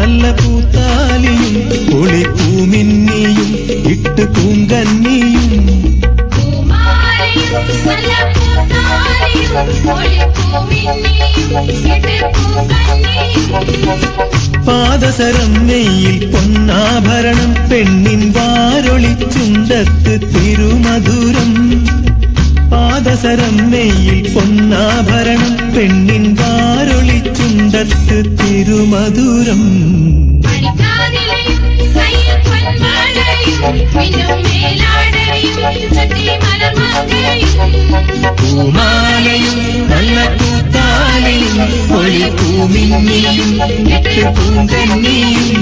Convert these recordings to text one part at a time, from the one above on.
നല്ല പൂത്താലിയും ഒളിപ്പൂമിന്നിയും ഇട്ട് പൂങ്കന്നിയും പാദസരം നെയ്യിൽ പൊന്നാഭരണം പെണ്ണിൻ വാരൊളിച്ചുണ്ടത്ത് തിരുമധുരം പാദസരം നെയ്യിൽ പൊന്നാഭരണം പെണ്ണിൻ വാരൊളിച്ചുണ്ടത്ത് തിരുമധുരം പൂമാലയും നല്ല പൂത്താലിയും ഒളിപ്പൂമിന്നിയും ഇട്ട് പൂങ്കന്നിയും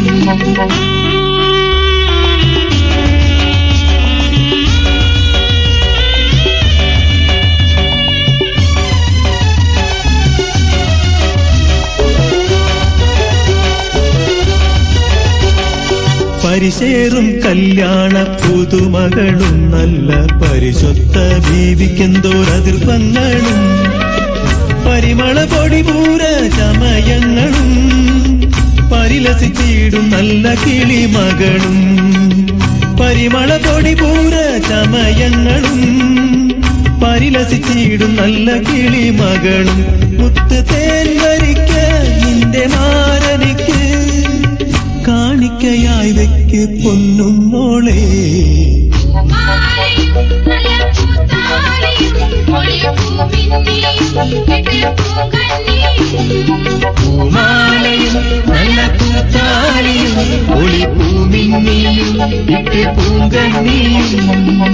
പരിശേറും കല്യാണ പുതുമകളും നല്ല പരിശുദ്ധ ബീവിക്കെന്തോരതിർപ്പങ്ങളും പരിമള പൊടിപൂര ചമയങ്ങളും പരിലസിച്ചിടും നല്ല കിളിമകളും പരിമള പൊടിപൂര ചമയങ്ങളും പരിലസിച്ചിടും നല്ല കിളിമകളും മുത്ത് തേൻ വരിക്ക നിന്റെ മാരനിക്ക് കാണിക്കയായി വെക്ക് പൊന്നും മോളെ പൂമാലയും നല്ല പൂത്താലിയും ഒളിപ്പൂമിന്നിയും ഇട്ട് പൂങ്കന്നിയും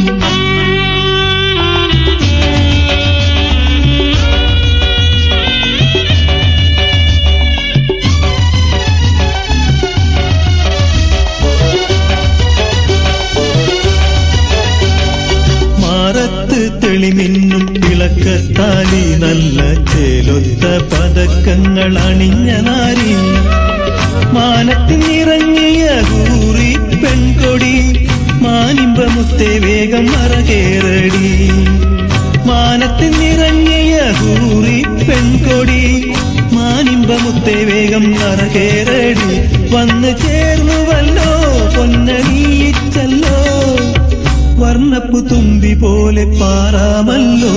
തെളിമിന്നും തിളക്കത്താലി നല്ല ചേലൊത്ത പതക്കങ്ങൾ അണിഞ്ഞ നാരി മാനത്തിനിറങ്ങിയ ഹൂറി പെൺകൊടി മാനിമ്പമുത്തെ വേഗം മറകേറടി മാനത്തിനിറങ്ങിയ ഹൂറി പെൺകൊടി മാനിമ്പമുത്തെ വേഗം മറകേറടി വന്ന് ചേർന്നുവല്ലോ പൊന്നണിയിച്ചല്ലോ വർണ്ണപ്പു തുമ്പി പോലെ പാറാമല്ലോ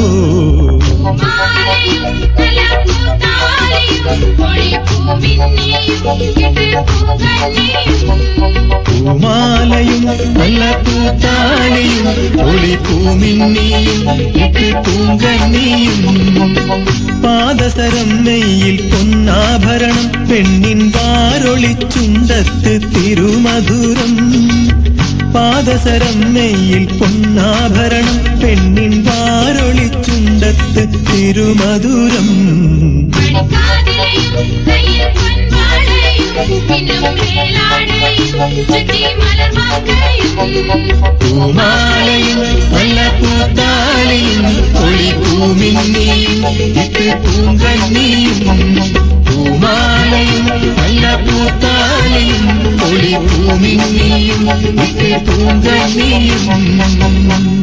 പൂമാലയും നല്ല പൂത്താലിയും ഒളിപ്പൂമിന്നിയും ഇട്ട് പൂങ്കന്നിയും പാദസരം നെയ്യിൽ പൊന്നാഭരണം പെണ്ണിൻ വാരൊളിച്ചുണ്ടത്ത് തിരുമധുരം പാദസരം നെയ്യിൽ പൊന്നാഭരണം പെണ്ണിൻ വാരൊളിച്ചുണ്ടത്ത് തിരുമധുരം പൂമാലയും നല്ല പൂത്താലിയും ഒളിപ്പൂമിന്നിയും ഇട്ട് പൂങ്കന്നിയും പൂമാലയും നല്ല പൂത്താലിയും ഒളിപ്പൂമിന്നിയും ഇട്ട് പൂങ്കന്നിയും